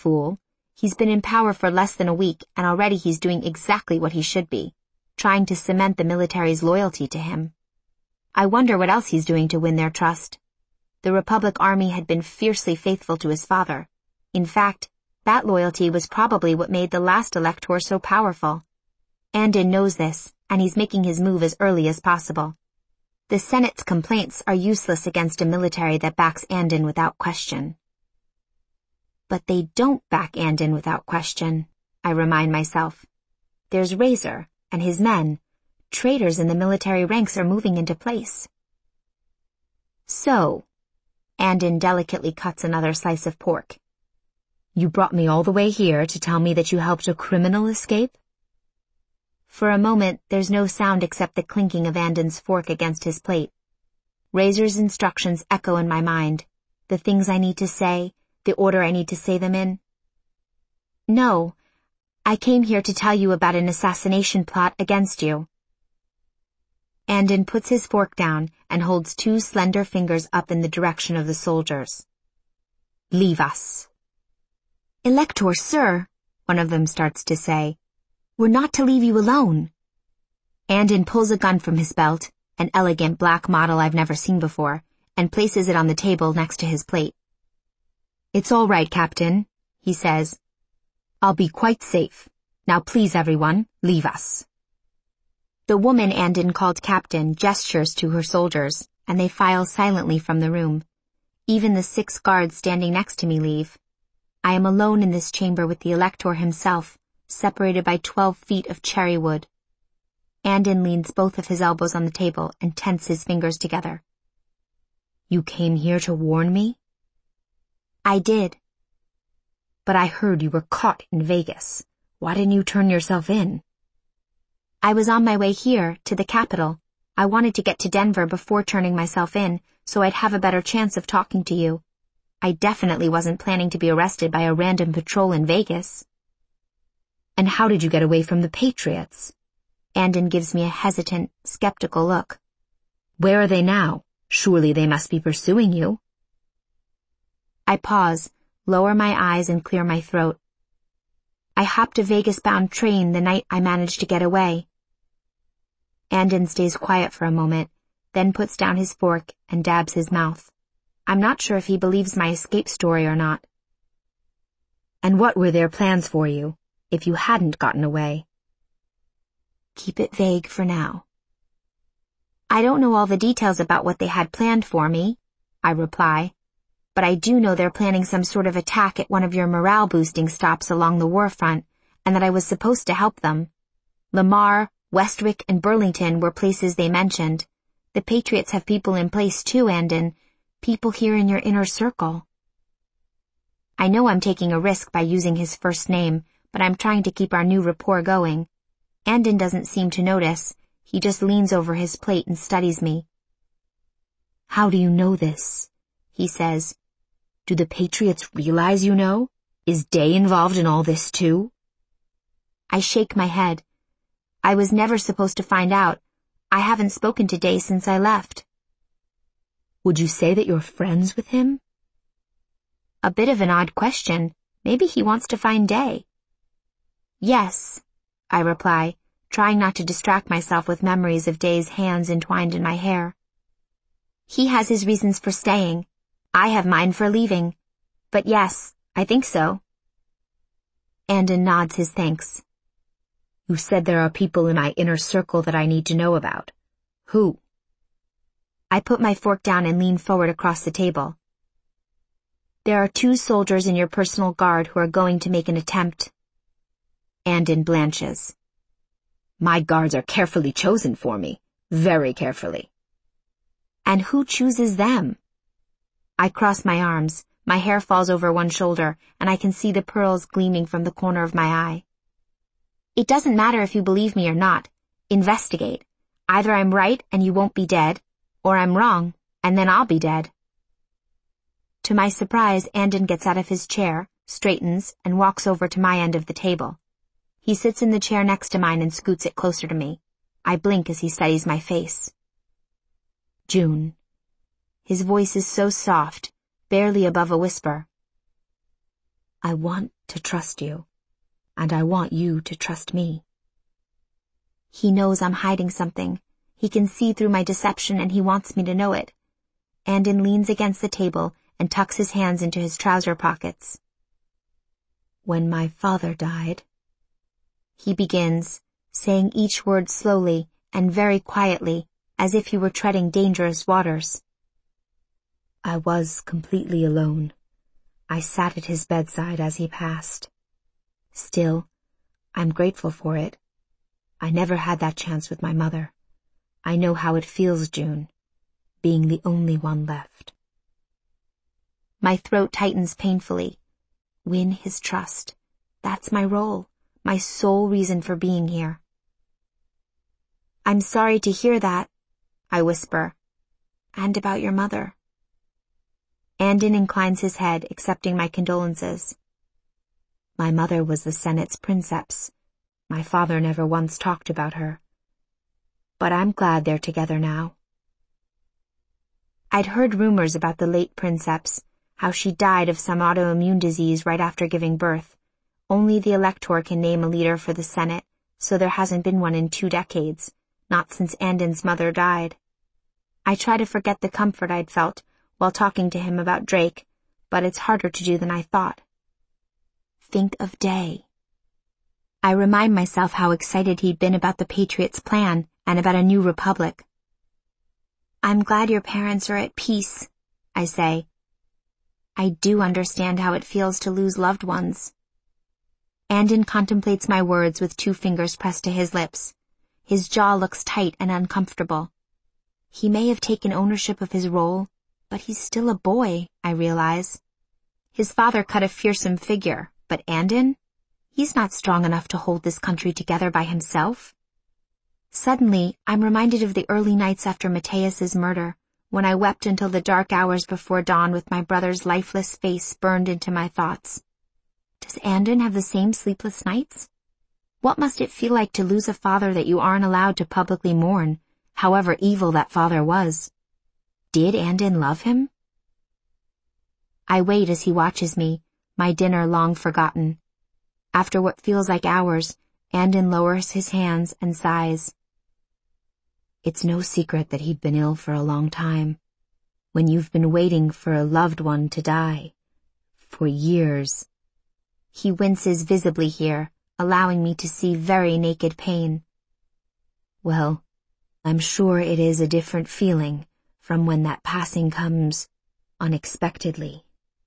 fool. He's been in power for less than a week, and already he's doing exactly what he should be, trying to cement the military's loyalty to him. I wonder what else he's doing to win their trust. The Republic Army had been fiercely faithful to his father. In fact, that loyalty was probably what made the last elector so powerful. Andon knows this, and he's making his move as early as possible. The Senate's complaints are useless against a military that backs Andon without question. But they don't back Andon without question, I remind myself. There's Razor and his men. Traitors in the military ranks are moving into place. So, Andon delicately cuts another slice of pork. You brought me all the way here to tell me that you helped a criminal escape? For a moment, there's no sound except the clinking of Andon's fork against his plate. Razor's instructions echo in my mind, the things I need to say, the order I need to say them in. No, I came here to tell you about an assassination plot against you. Andon puts his fork down and holds two slender fingers up in the direction of the soldiers. Leave us. Elector, sir, one of them starts to say. We're not to leave you alone. Andon pulls a gun from his belt, an elegant black model I've never seen before, and places it on the table next to his plate. It's all right, Captain, he says. I'll be quite safe. Now please, everyone, leave us. The woman Andon called Captain gestures to her soldiers, and they file silently from the room. Even the 6 guards standing next to me leave. I am alone in this chamber with the Elector himself, separated by 12 feet of cherry wood. Andon leans both of his elbows on the table and tenses his fingers together. You came here to warn me? I did. But I heard you were caught in Vegas. Why didn't you turn yourself in? I was on my way here, to the capital. I wanted to get to Denver before turning myself in, so I'd have a better chance of talking to you. I definitely wasn't planning to be arrested by a random patrol in Vegas. And how did you get away from the Patriots? Andon gives me a hesitant, skeptical look. Where are they now? Surely they must be pursuing you. I pause, lower my eyes and clear my throat. I hopped a Vegas-bound train the night I managed to get away. Andon stays quiet for a moment, then puts down his fork and dabs his mouth. I'm not sure if he believes my escape story or not. And what were their plans for you, if you hadn't gotten away? Keep it vague for now. I don't know all the details about what they had planned for me, I reply, but I do know they're planning some sort of attack at one of your morale-boosting stops along the war front, and that I was supposed to help them. Lamar, Westwick, and Burlington were places they mentioned. The Patriots have people in place too, Andon, people here in your inner circle. I know I'm taking a risk by using his first name, but I'm trying to keep our new rapport going. Andon doesn't seem to notice. He just leans over his plate and studies me. How do you know this? He says. Do the Patriots realize you know? Is Day involved in all this too? I shake my head. I was never supposed to find out. I haven't spoken to Day since I left. Would you say that you're friends with him? A bit of an odd question. Maybe he wants to find Day. Yes, I reply, trying not to distract myself with memories of Day's hands entwined in my hair. He has his reasons for staying. I have mine for leaving. But yes, I think so. Andon nods his thanks. You said there are people in my inner circle that I need to know about. Who? I put my fork down and lean forward across the table. There are 2 soldiers in your personal guard who are going to make an attempt. Andon blanches. My guards are carefully chosen for me, very carefully. And who chooses them? I cross my arms, my hair falls over one shoulder, and I can see the pearls gleaming from the corner of my eye. It doesn't matter if you believe me or not. Investigate. Either I'm right and you won't be dead, or I'm wrong, and then I'll be dead. To my surprise, Andon gets out of his chair, straightens, and walks over to my end of the table. He sits in the chair next to mine and scoots it closer to me. I blink as he studies my face. June. His voice is so soft, barely above a whisper. I want to trust you, and I want you to trust me. He knows I'm hiding something. He can see through my deception and he wants me to know it. Andon leans against the table and tucks his hands into his trouser pockets. When my father died, he begins, saying each word slowly and very quietly, as if he were treading dangerous waters. I was completely alone. I sat at his bedside as he passed. Still, I'm grateful for it. I never had that chance with my mother. I know how it feels, June, being the only one left. My throat tightens painfully. Win his trust. That's my role, my sole reason for being here. I'm sorry to hear that, I whisper. And about your mother. Andon inclines his head, accepting my condolences. My mother was the Senate's princeps. My father never once talked about her. But I'm glad they're together now. I'd heard rumors about the late princeps, how she died of some autoimmune disease right after giving birth. Only the elector can name a leader for the Senate, so there hasn't been one in 2 decades, not since Andon's mother died. I try to forget the comfort I'd felt while talking to him about Drake, but it's harder to do than I thought. Think of Day. I remind myself how excited he'd been about the Patriots' plan and about a new republic. I'm glad your parents are at peace, I say. I do understand how it feels to lose loved ones. Andon contemplates my words with 2 fingers pressed to his lips. His jaw looks tight and uncomfortable. He may have taken ownership of his role, but he's still a boy, I realize. His father cut a fearsome figure, but Andon? He's not strong enough to hold this country together by himself. Suddenly, I'm reminded of the early nights after Mateus's murder, when I wept until the dark hours before dawn with my brother's lifeless face burned into my thoughts. Does Andon have the same sleepless nights? What must it feel like to lose a father that you aren't allowed to publicly mourn, however evil that father was? Did Andon love him? I wait as he watches me, my dinner long forgotten. After what feels like hours, Andon lowers his hands and sighs. It's no secret that he'd been ill for a long time. When you've been waiting for a loved one to die. For years. He winces visibly here, allowing me to see very naked pain. Well, I'm sure it is a different feeling from when that passing comes unexpectedly.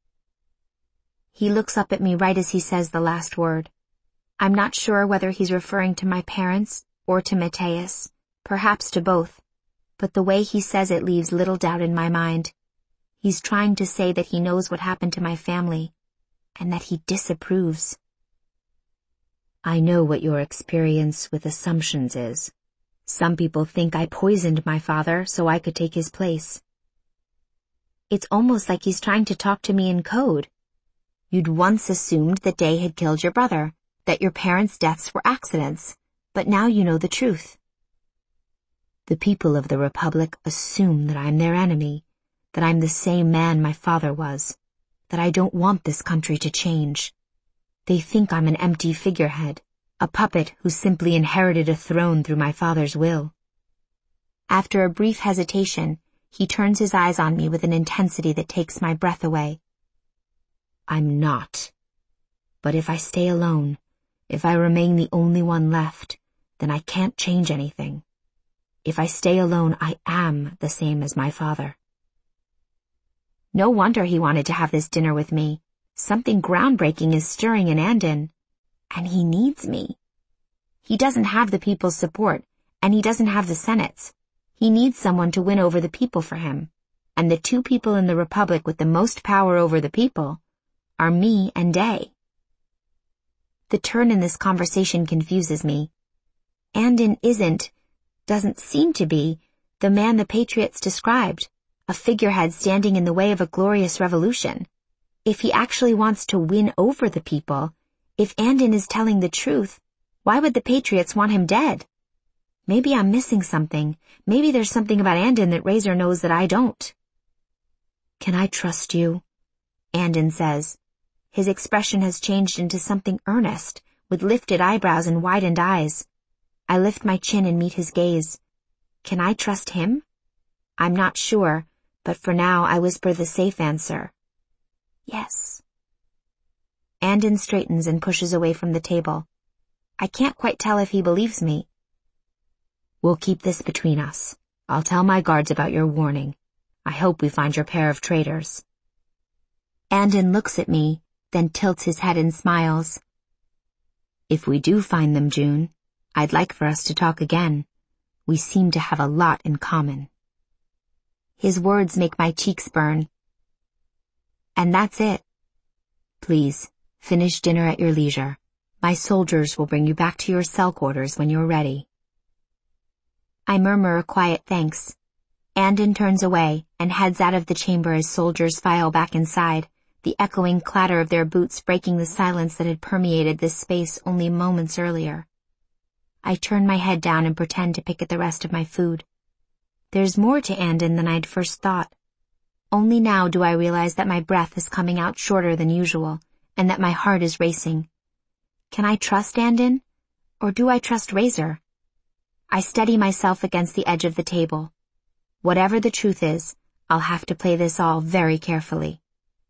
He looks up at me right as he says the last word. I'm not sure whether he's referring to my parents or to Mateus, perhaps to both, but the way he says it leaves little doubt in my mind. He's trying to say that he knows what happened to my family, and that he disapproves. I know what your experience with assumptions is. Some people think I poisoned my father so I could take his place. It's almost like he's trying to talk to me in code. You'd once assumed that Day had killed your brother, that your parents' deaths were accidents, but now you know the truth. The people of the Republic assume that I'm their enemy, that I'm the same man my father was, that I don't want this country to change. They think I'm an empty figurehead, a puppet who simply inherited a throne through my father's will. After a brief hesitation, he turns his eyes on me with an intensity that takes my breath away. I'm not. But if I stay alone, if I remain the only one left, then I can't change anything. If I stay alone, I am the same as my father. No wonder he wanted to have this dinner with me. Something groundbreaking is stirring in Andon. And he needs me. He doesn't have the people's support, and he doesn't have the Senate's. He needs someone to win over the people for him. And the 2 people in the Republic with the most power over the people are me and Day. The turn in this conversation confuses me. Andon doesn't seem to be, the man the Patriots described, a figurehead standing in the way of a glorious revolution. If he actually wants to win over the people, if Andon is telling the truth, why would the Patriots want him dead? Maybe I'm missing something. Maybe there's something about Andon that Razor knows that I don't. Can I trust you? Andon says. His expression has changed into something earnest, with lifted eyebrows and widened eyes. I lift my chin and meet his gaze. Can I trust him? I'm not sure, but for now I whisper the safe answer. Yes. Andon straightens and pushes away from the table. I can't quite tell if he believes me. We'll keep this between us. I'll tell my guards about your warning. I hope we find your pair of traitors. Andon looks at me, then tilts his head and smiles. If we do find them, June, I'd like for us to talk again. We seem to have a lot in common. His words make my cheeks burn. And that's it. Please, finish dinner at your leisure. My soldiers will bring you back to your cell quarters when you're ready. I murmur a quiet thanks. Andon turns away and heads out of the chamber as soldiers file back inside, the echoing clatter of their boots breaking the silence that had permeated this space only moments earlier. I turn my head down and pretend to pick at the rest of my food. There's more to Andon than I'd first thought. Only now do I realize that my breath is coming out shorter than usual, and that my heart is racing. Can I trust Andon, or do I trust Razor? I steady myself against the edge of the table. Whatever the truth is, I'll have to play this all very carefully.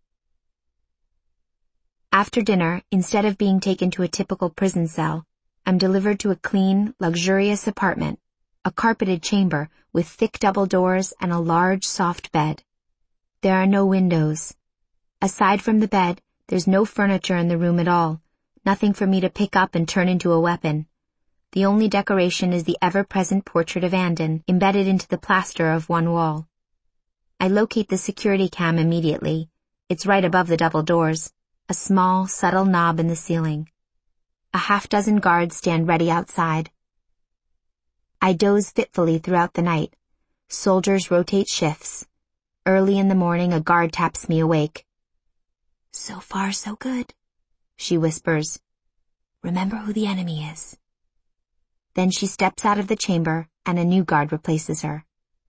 After dinner, instead of being taken to a typical prison cell, I'm delivered to a clean, luxurious apartment, a carpeted chamber with thick double doors and a large, soft bed. There are no windows. Aside from the bed, there's no furniture in the room at all, nothing for me to pick up and turn into a weapon. The only decoration is the ever-present portrait of Andon, embedded into the plaster of one wall. I locate the security cam immediately. It's right above the double doors, a small, subtle knob in the ceiling. A half-dozen guards stand ready outside. I doze fitfully throughout the night. Soldiers rotate shifts. Early in the morning, a guard taps me awake. So far, so good, she whispers. Remember who the enemy is. Then she steps out of the chamber, and a new guard replaces her.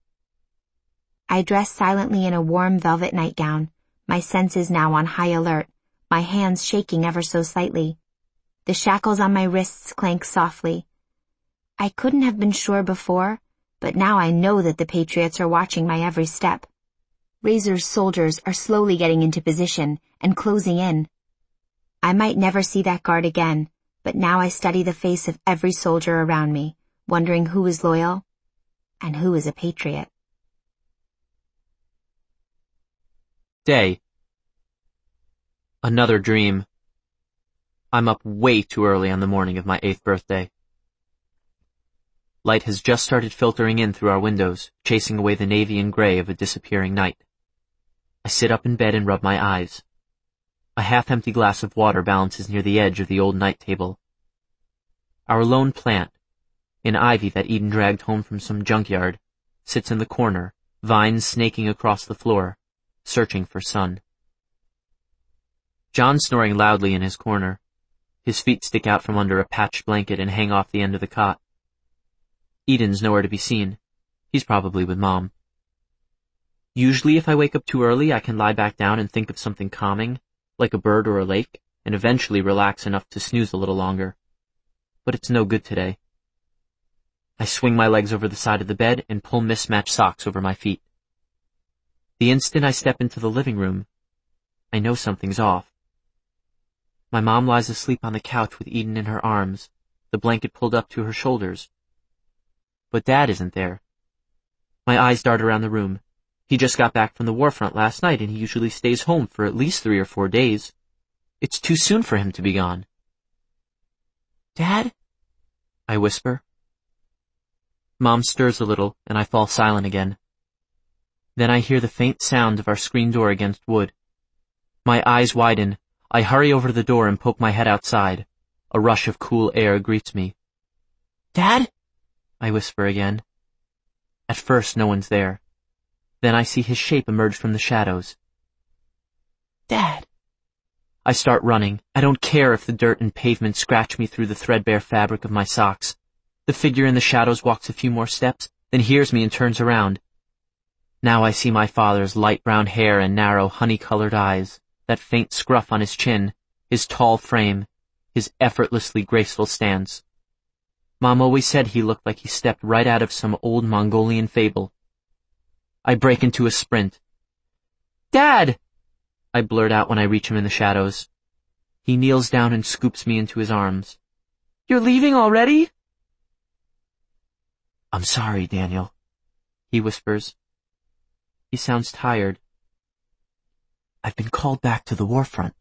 I dress silently in a warm velvet nightgown, my senses now on high alert, my hands shaking ever so slightly. The shackles on my wrists clank softly. I couldn't have been sure before, but now I know that the Patriots are watching my every step. Razor's soldiers are slowly getting into position and closing in. I might never see that guard again, but now I study the face of every soldier around me, wondering who is loyal and who is a patriot. Day. Another dream. I'm up way too early on the morning of my 8th birthday. Light has just started filtering in through our windows, chasing away the navy and gray of a disappearing night. I sit up in bed and rub my eyes. A half-empty glass of water balances near the edge of the old night table. Our lone plant, an ivy that Eden dragged home from some junkyard, sits in the corner, vines snaking across the floor, searching for sun. John's snoring loudly in his corner. His feet stick out from under a patched blanket and hang off the end of the cot. Eden's nowhere to be seen. He's probably with Mom. Usually if I wake up too early, I can lie back down and think of something calming, like a bird or a lake, and eventually relax enough to snooze a little longer. But it's no good today. I swing my legs over the side of the bed and pull mismatched socks over my feet. The instant I step into the living room, I know something's off. My mom lies asleep on the couch with Eden in her arms, the blanket pulled up to her shoulders. But Dad isn't there. My eyes dart around the room. He just got back from the war front last night, and he usually stays home for at least 3 or 4 days. It's too soon for him to be gone. Dad? I whisper. Mom stirs a little, and I fall silent again. Then I hear the faint sound of our screen door against wood. My eyes widen. I hurry over to the door and poke my head outside. A rush of cool air greets me. Dad? I whisper again. At first, no one's there. Then I see his shape emerge from the shadows. Dad. I start running. I don't care if the dirt and pavement scratch me through the threadbare fabric of my socks. The figure in the shadows walks a few more steps, then hears me and turns around. Now I see my father's light brown hair and narrow honey-colored eyes, that faint scruff on his chin, his tall frame, his effortlessly graceful stance. Mom always said he looked like he stepped right out of some old Mongolian fable. I break into a sprint. "Dad!" I blurt out when I reach him in the shadows. He kneels down and scoops me into his arms. "You're leaving already?" "I'm sorry, Daniel," he whispers. He sounds tired. "I've been called back to the war front."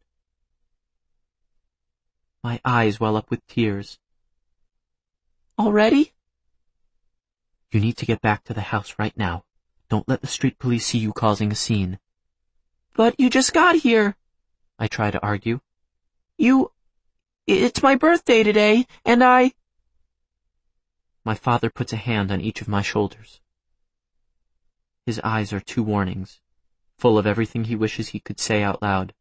My eyes well up with tears. "Already?" "You need to get back to the house right now. Don't let the street police see you causing a scene." "But you just got here," I try to argue. It's my birthday today, and My father puts a hand on each of my shoulders. His eyes are two warnings, full of everything he wishes he could say out loud.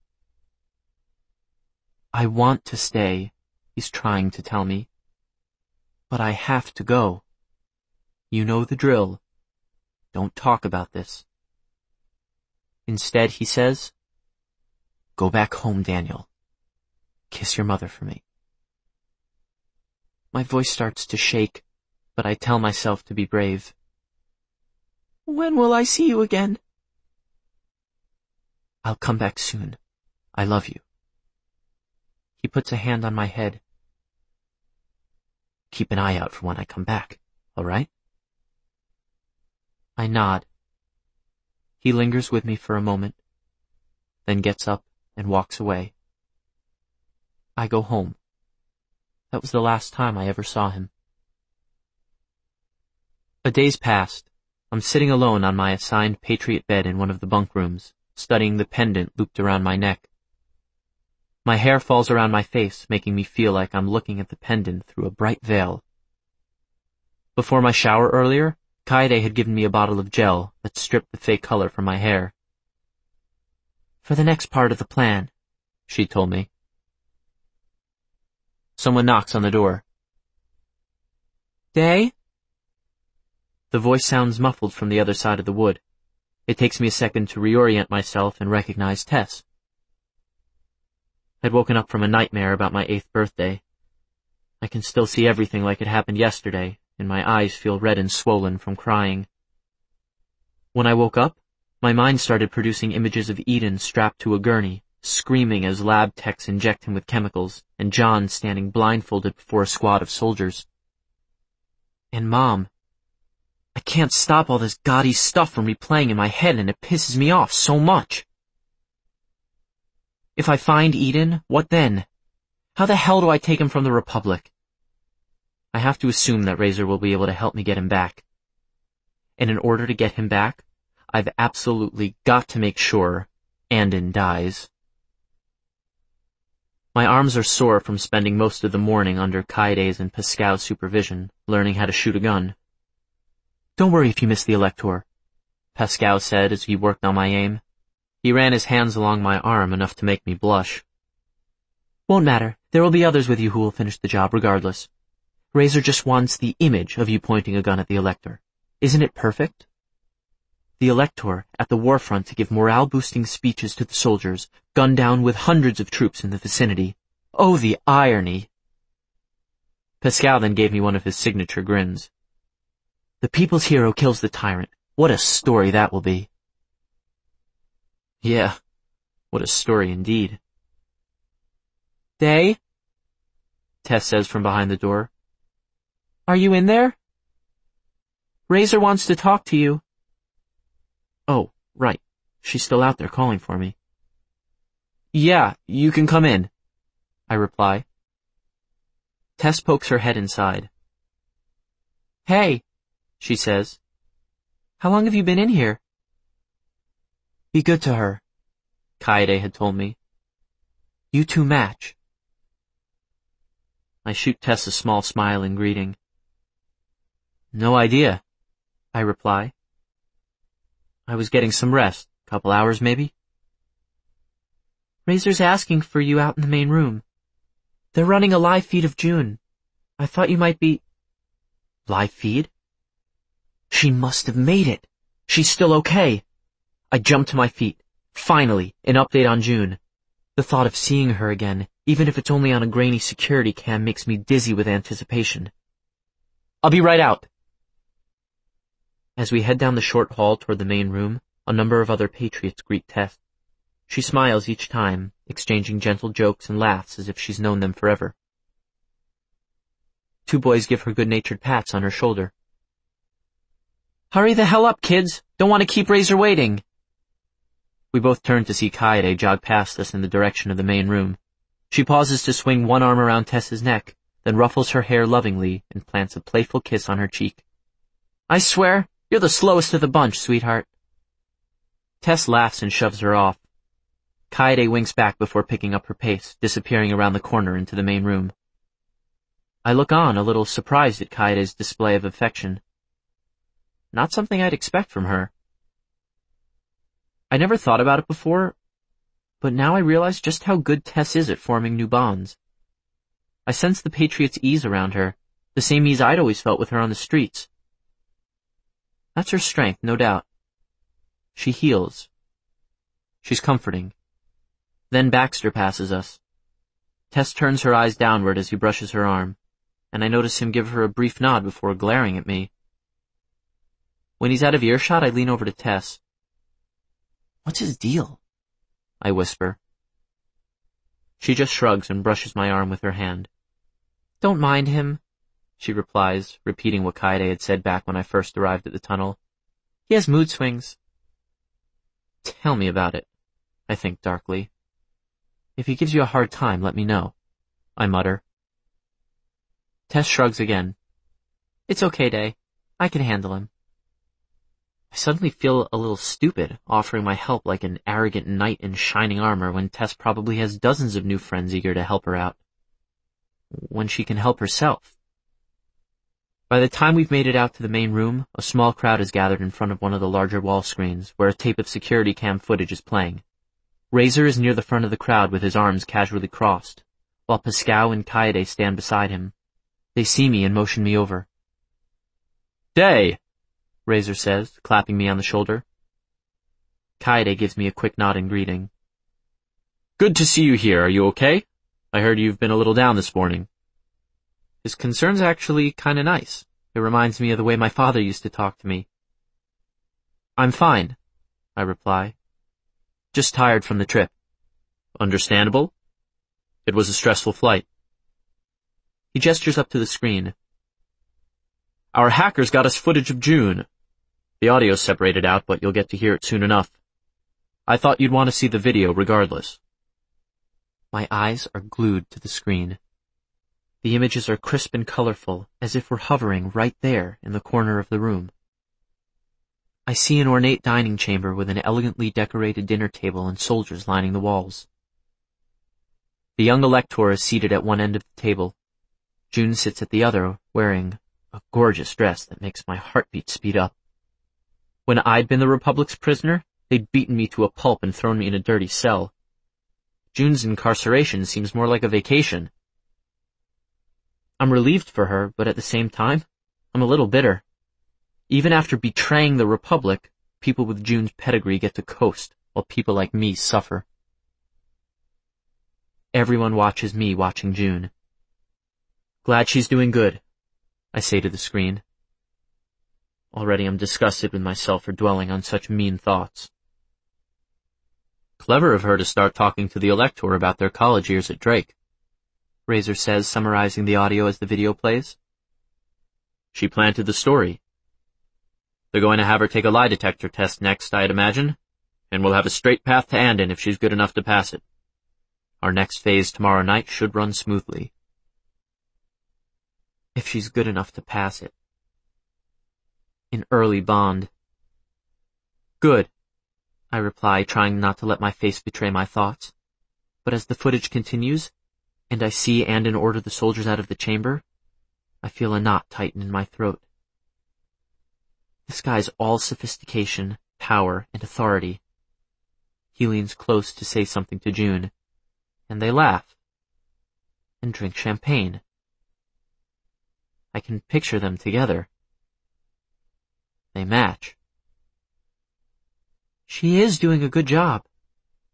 "I want to stay," he's trying to tell me. "But I have to go. You know the drill. Don't talk about this." Instead, he says, "Go back home, Daniel. Kiss your mother for me." My voice starts to shake, but I tell myself to be brave. "When will I see you again?" "I'll come back soon. I love you." He puts a hand on my head. "Keep an eye out for when I come back, all right?" I nod. He lingers with me for a moment, then gets up and walks away. I go home. That was the last time I ever saw him. A day's passed. I'm sitting alone on my assigned Patriot bed in one of the bunk rooms, studying the pendant looped around my neck. My hair falls around my face, making me feel like I'm looking at the pendant through a bright veil. Before my shower earlier, Kaede had given me a bottle of gel that stripped the fake color from my hair. "For the next part of the plan," she told me. Someone knocks on the door. "Day?" The voice sounds muffled from the other side of the wood. It takes me a second to reorient myself and recognize Tess. I'd woken up from a nightmare about my 8th birthday. I can still see everything like it happened yesterday, and my eyes feel red and swollen from crying. When I woke up, my mind started producing images of Eden strapped to a gurney, screaming as lab techs inject him with chemicals, and John standing blindfolded before a squad of soldiers. And Mom. I can't stop all this gaudy stuff from replaying in my head, and it pisses me off so much. If I find Eden, what then? How the hell do I take him from the Republic? I have to assume that Razor will be able to help me get him back. And in order to get him back, I've absolutely got to make sure Andon dies. My arms are sore from spending most of the morning under Kaede's and Pascal's supervision, learning how to shoot a gun. "Don't worry if you miss the Elector," Pascal said as he worked on my aim. He ran his hands along my arm enough to make me blush. "Won't matter. There will be others with you who will finish the job regardless. Razor just wants the image of you pointing a gun at the Elector. Isn't it perfect? The Elector at the war front to give morale-boosting speeches to the soldiers, gunned down with hundreds of troops in the vicinity. Oh, the irony!" Pascal then gave me one of his signature grins. "The people's hero kills the tyrant. What a story that will be." Yeah, what a story indeed. "Day?" Tess says from behind the door. "Are you in there? Razor wants to talk to you." Oh, right. She's still out there calling for me. "Yeah, you can come in," I reply. Tess pokes her head inside. "Hey," she says. "How long have you been in here?" "Be good to her," Kaede had told me. "You two match." I shoot Tess a small smile in greeting. "No idea," I reply. "I was getting some rest. Couple hours, maybe?" "Razor's asking for you out in the main room. They're running a live feed of June. I thought you might be—" "Live feed? She must have made it. She's still okay." I jump to my feet. Finally, an update on June. The thought of seeing her again, even if it's only on a grainy security cam, makes me dizzy with anticipation. I'll be right out. As we head down the short hall toward the main room, a number of other patriots greet Tess. She smiles each time, exchanging gentle jokes and laughs as if she's known them forever. 2 boys give her good-natured pats on her shoulder. Hurry the hell up, kids! Don't want to keep Razor waiting! We both turn to see Kaede jog past us in the direction of the main room. She pauses to swing one arm around Tess's neck, then ruffles her hair lovingly and plants a playful kiss on her cheek. I swear, you're the slowest of the bunch, sweetheart. Tess laughs and shoves her off. Kaede winks back before picking up her pace, disappearing around the corner into the main room. I look on, a little surprised at Kaede's display of affection. Not something I'd expect from her. I never thought about it before, but now I realize just how good Tess is at forming new bonds. I sense the Patriots' ease around her, the same ease I'd always felt with her on the streets. That's her strength, no doubt. She heals. She's comforting. Then Baxter passes us. Tess turns her eyes downward as he brushes her arm, and I notice him give her a brief nod before glaring at me. When he's out of earshot, I lean over to Tess. What's his deal? I whisper. She just shrugs and brushes my arm with her hand. Don't mind him, she replies, repeating what Kaede had said back when I first arrived at the tunnel. He has mood swings. Tell me about it, I think darkly. If he gives you a hard time, let me know, I mutter. Tess shrugs again. It's okay, Day. I can handle him. I suddenly feel a little stupid, offering my help like an arrogant knight in shining armor when Tess probably has dozens of new friends eager to help her out. When she can help herself. By the time we've made it out to the main room, a small crowd is gathered in front of one of the larger wall screens, where a tape of security cam footage is playing. Razor is near the front of the crowd with his arms casually crossed, while Pascal and Kaede stand beside him. They see me and motion me over. Day! Razor says, clapping me on the shoulder. Kaede gives me a quick nod in greeting. Good to see you here. Are you okay? I heard you've been a little down this morning. His concern's actually kinda nice. It reminds me of the way my father used to talk to me. I'm fine, I reply. Just tired from the trip. Understandable. It was a stressful flight. He gestures up to the screen. Our hackers got us footage of June. The audio's separated out, but you'll get to hear it soon enough. I thought you'd want to see the video regardless. My eyes are glued to the screen. The images are crisp and colorful, as if we're hovering right there in the corner of the room. I see an ornate dining chamber with an elegantly decorated dinner table and soldiers lining the walls. The young Elector is seated at one end of the table. June sits at the other, wearing a gorgeous dress that makes my heartbeat speed up. When I'd been the Republic's prisoner, they'd beaten me to a pulp and thrown me in a dirty cell. June's incarceration seems more like a vacation. I'm relieved for her, but at the same time, I'm a little bitter. Even after betraying the Republic, people with June's pedigree get to coast, while people like me suffer. Everyone watches me watching June. Glad she's doing good, I say to the screen. Already I'm disgusted with myself for dwelling on such mean thoughts. Clever of her to start talking to the Elector about their college years at Drake, Razor says, summarizing the audio as the video plays. She planted the story. They're going to have her take a lie detector test next, I'd imagine, and we'll have a straight path to Andon if she's good enough to pass it. Our next phase tomorrow night should run smoothly. If she's good enough to pass it. An early bond. Good, I reply, trying not to let my face betray my thoughts. But as the footage continues, and I see Andon order the soldiers out of the chamber, I feel a knot tighten in my throat. This guy's all sophistication, power, and authority. He leans close to say something to June, and they laugh, and drink champagne. I can picture them together. They match. She is doing a good job,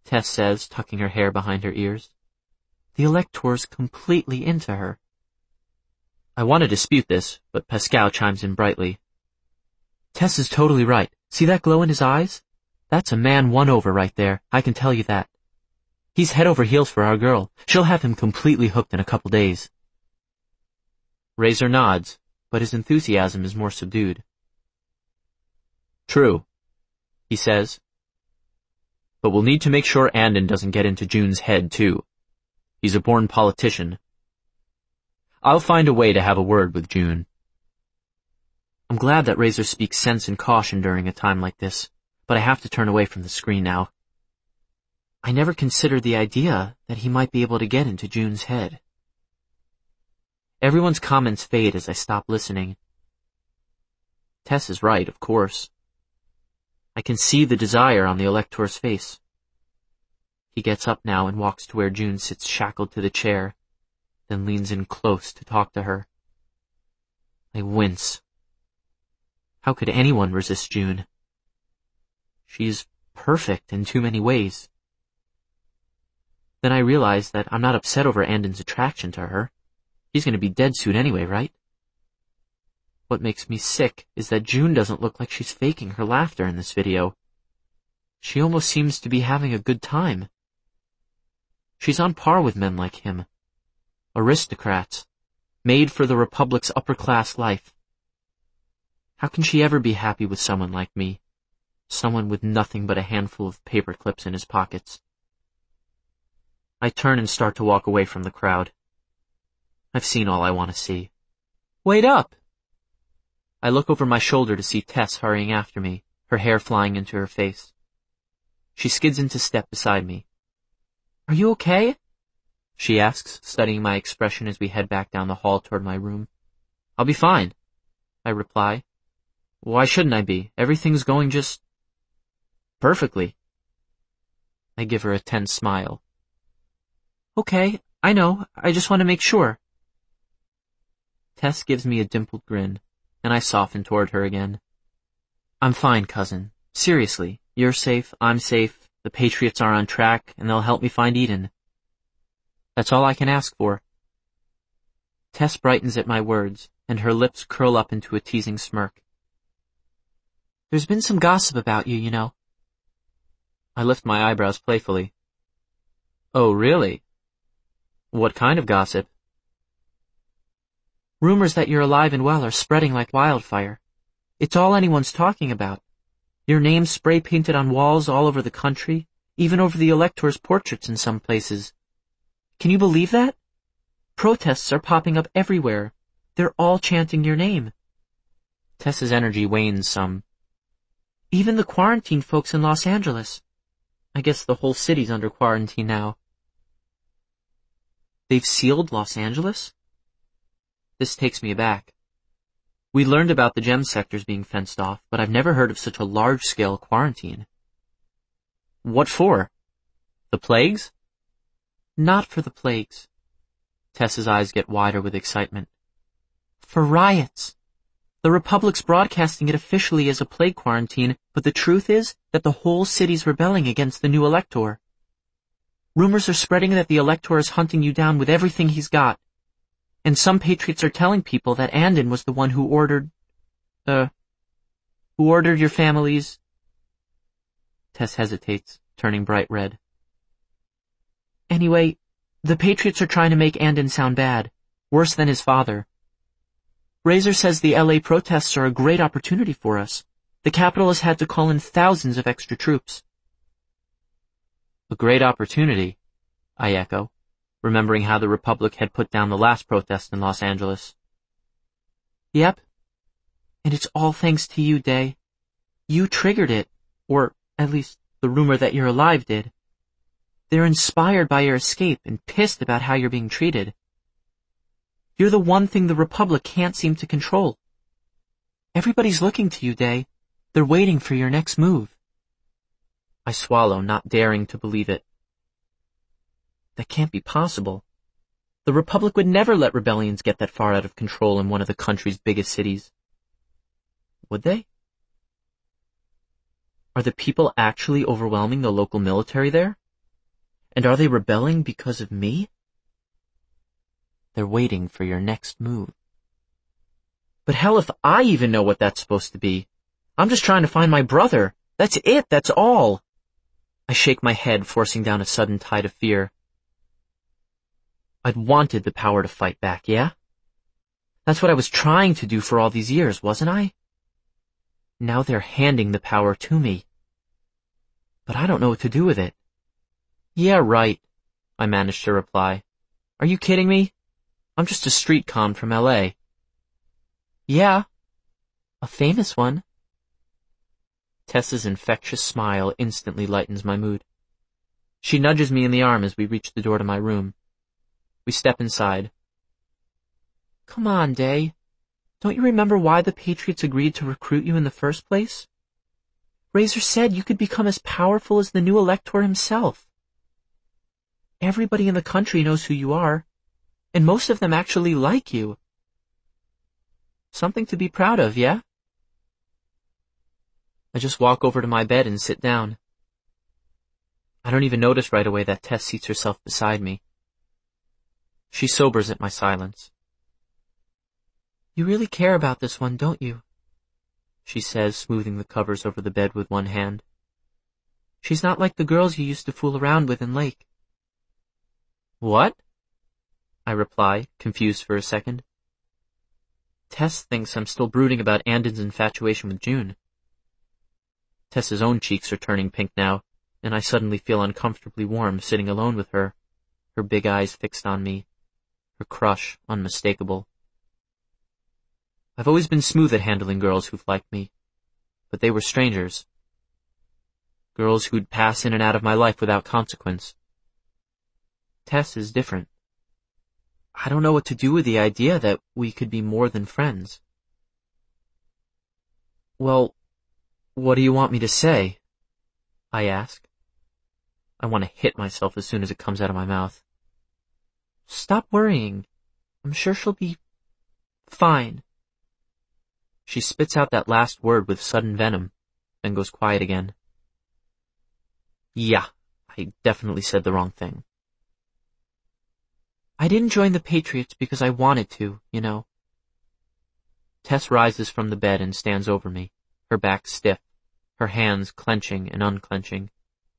Tess says, tucking her hair behind her ears. The elector's completely into her. I want to dispute this, but Pascal chimes in brightly. Tess is totally right. See that glow in his eyes? That's a man won over right there, I can tell you that. He's head over heels for our girl. She'll have him completely hooked in a couple days. Razor nods, but his enthusiasm is more subdued. True, he says. But we'll need to make sure Andon doesn't get into June's head, too. He's a born politician. I'll find a way to have a word with June. I'm glad that Razor speaks sense and caution during a time like this, but I have to turn away from the screen now. I never considered the idea that he might be able to get into June's head. Everyone's comments fade as I stop listening. Tess is right, of course. I can see the desire on the elector's face. He gets up now and walks to where June sits shackled to the chair, then leans in close to talk to her. I wince. How could anyone resist June? She's perfect in too many ways. Then I realize that I'm not upset over Andon's attraction to her. He's going to be dead soon anyway, right? What makes me sick is that June doesn't look like she's faking her laughter in this video. She almost seems to be having a good time. She's on par with men like him. Aristocrats, made for the Republic's upper-class life. How can she ever be happy with someone like me? Someone with nothing but a handful of paper clips in his pockets. I turn and start to walk away from the crowd. I've seen all I want to see. Wait up! I look over my shoulder to see Tess hurrying after me, her hair flying into her face. She skids into step beside me. Are you okay? She asks, studying my expression as we head back down the hall toward my room. I'll be fine, I reply. Why shouldn't I be? Everything's going just perfectly. I give her a tense smile. Okay, I know. I just want to make sure. Tess gives me a dimpled grin, and I soften toward her again. I'm fine, cousin. Seriously, you're safe, I'm safe, the Patriots are on track, and they'll help me find Eden. That's all I can ask for. Tess brightens at my words, and her lips curl up into a teasing smirk. There's been some gossip about you, you know. I lift my eyebrows playfully. Oh, really? What kind of gossip? Rumors that you're alive and well are spreading like wildfire. It's all anyone's talking about. Your name's spray-painted on walls all over the country, even over the electors' portraits in some places. Can you believe that? Protests are popping up everywhere. They're all chanting your name. Tessa's energy wanes some. Even the quarantine folks in Los Angeles. I guess the whole city's under quarantine now. They've sealed Los Angeles? This takes me aback. We learned about the gem sectors being fenced off, but I've never heard of such a large-scale quarantine. What for? The plagues? Not for the plagues. Tess's eyes get wider with excitement. For riots. The Republic's broadcasting it officially as a plague quarantine, but the truth is that the whole city's rebelling against the new elector. Rumors are spreading that the elector is hunting you down with everything he's got. And some patriots are telling people that Andon was the one who ordered your family's... Tess hesitates, turning bright red. Anyway, the patriots are trying to make Andon sound bad, worse than his father. Razor says the LA protests are a great opportunity for us. The capital has had to call in thousands of extra troops. A great opportunity, I echo, remembering how the Republic had put down the last protest in Los Angeles. Yep. And it's all thanks to you, Day. You triggered it, or at least the rumor that you're alive did. They're inspired by your escape and pissed about how you're being treated. You're the one thing the Republic can't seem to control. Everybody's looking to you, Day. They're waiting for your next move. I swallow, not daring to believe it. That can't be possible. The Republic would never let rebellions get that far out of control in one of the country's biggest cities. Would they? Are the people actually overwhelming the local military there? And are they rebelling because of me? They're waiting for your next move. But hell if I even know what that's supposed to be. I'm just trying to find my brother. That's it, that's all. I shake my head, forcing down a sudden tide of fear. I'd wanted the power to fight back, yeah? That's what I was trying to do for all these years, wasn't I? Now they're handing the power to me. But I don't know what to do with it. Yeah, right, I managed to reply. Are you kidding me? I'm just a street con from LA. Yeah, a famous one. Tess's infectious smile instantly lightens my mood. She nudges me in the arm as we reach the door to my room. We step inside. Come on, Day. Don't you remember why the Patriots agreed to recruit you in the first place? Razor said you could become as powerful as the new elector himself. Everybody in the country knows who you are, and most of them actually like you. Something to be proud of, yeah? I just walk over to my bed and sit down. I don't even notice right away that Tess seats herself beside me. She sobers at my silence. You really care about this one, don't you? She says, smoothing the covers over the bed with one hand. She's not like the girls you used to fool around with in Lake. What? I reply, confused for a second. Tess thinks I'm still brooding about Andon's infatuation with June. Tess's own cheeks are turning pink now, and I suddenly feel uncomfortably warm sitting alone with her, her big eyes fixed on me, her crush unmistakable. I've always been smooth at handling girls who've liked me, but they were strangers. Girls who'd pass in and out of my life without consequence. Tess is different. I don't know what to do with the idea that we could be more than friends. Well, what do you want me to say? I ask. I want to hit myself as soon as it comes out of my mouth. Stop worrying. I'm sure she'll be fine. She spits out that last word with sudden venom, then goes quiet again. Yeah, I definitely said the wrong thing. I didn't join the Patriots because I wanted to, you know. Tess rises from the bed and stands over me, her back stiff, her hands clenching and unclenching.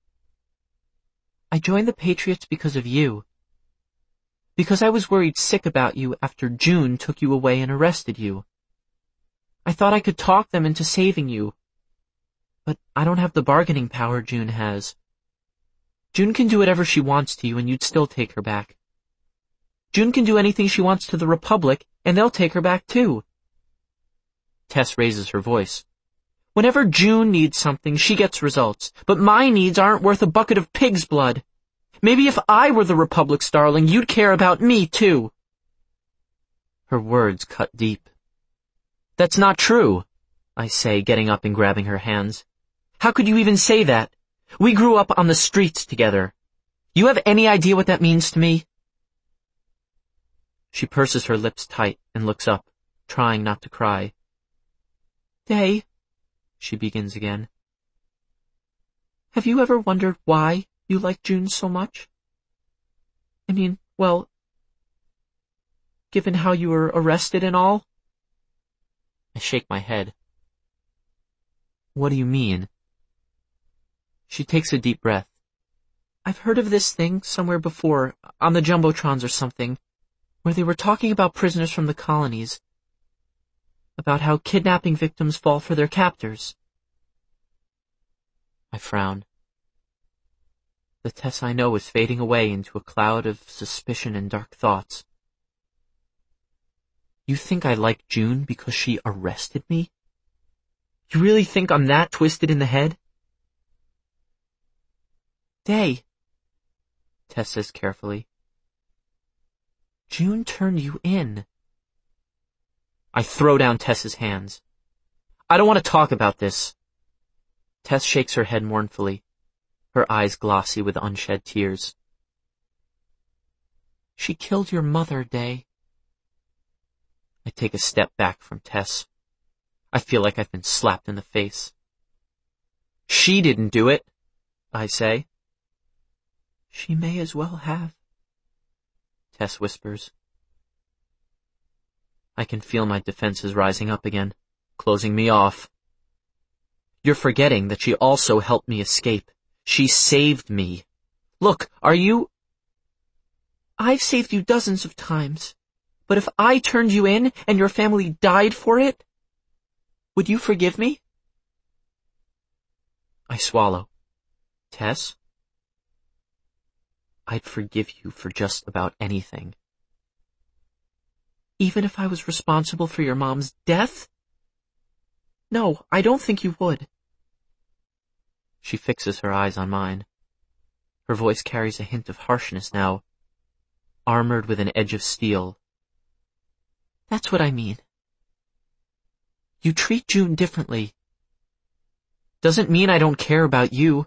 I joined the Patriots because of you. Because I was worried sick about you after June took you away and arrested you. I thought I could talk them into saving you. But I don't have the bargaining power June has. June can do whatever she wants to you and you'd still take her back. June can do anything she wants to the Republic, and they'll take her back too. Tess raises her voice. Whenever June needs something, she gets results, but my needs aren't worth a bucket of pig's blood. Maybe if I were the Republic's darling, you'd care about me too. Her words cut deep. That's not true, I say, getting up and grabbing her hands. How could you even say that? We grew up on the streets together. You have any idea what that means to me? She purses her lips tight and looks up, trying not to cry. Day, she begins again. Have you ever wondered why you like June so much? I mean, well, given how you were arrested and all? I shake my head. What do you mean? She takes a deep breath. I've heard of this thing somewhere before, on the Jumbotrons or something, where they were talking about prisoners from the colonies, about how kidnapping victims fall for their captors. I frown. The Tess I know is fading away into a cloud of suspicion and dark thoughts. You think I like June because she arrested me? You really think I'm that twisted in the head? Day, Tess says carefully. June turned you in. I throw down Tess's hands. I don't want to talk about this. Tess shakes her head mournfully, her eyes glossy with unshed tears. She killed your mother, Day. I take a step back from Tess. I feel like I've been slapped in the face. She didn't do it, I say. She may as well have, Tess whispers. I can feel my defenses rising up again, closing me off. You're forgetting that she also helped me escape. She saved me. Look, are you... I've saved you dozens of times, but if I turned you in and your family died for it, would you forgive me? I swallow. Tess? I'd forgive you for just about anything. Even if I was responsible for your mom's death? No, I don't think you would. She fixes her eyes on mine. Her voice carries a hint of harshness now, armored with an edge of steel. That's what I mean. You treat June differently. Doesn't mean I don't care about you.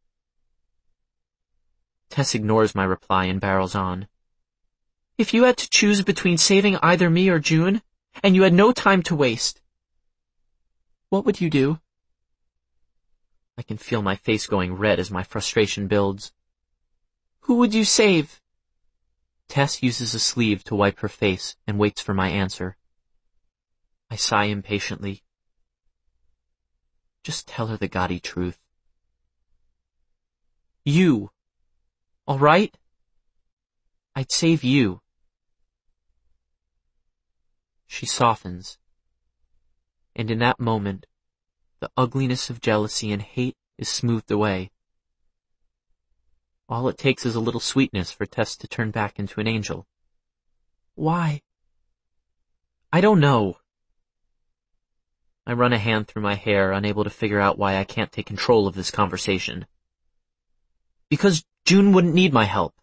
Tess ignores my reply and barrels on. If you had to choose between saving either me or June, and you had no time to waste, what would you do? I can feel my face going red as my frustration builds. Who would you save? Tess uses a sleeve to wipe her face and waits for my answer. I sigh impatiently. Just tell her the gaudy truth. You. All right? I'd save you. She softens, and in that moment, the ugliness of jealousy and hate is smoothed away. All it takes is a little sweetness for Tess to turn back into an angel. Why? I don't know. I run a hand through my hair, unable to figure out why I can't take control of this conversation. Because June wouldn't need my help.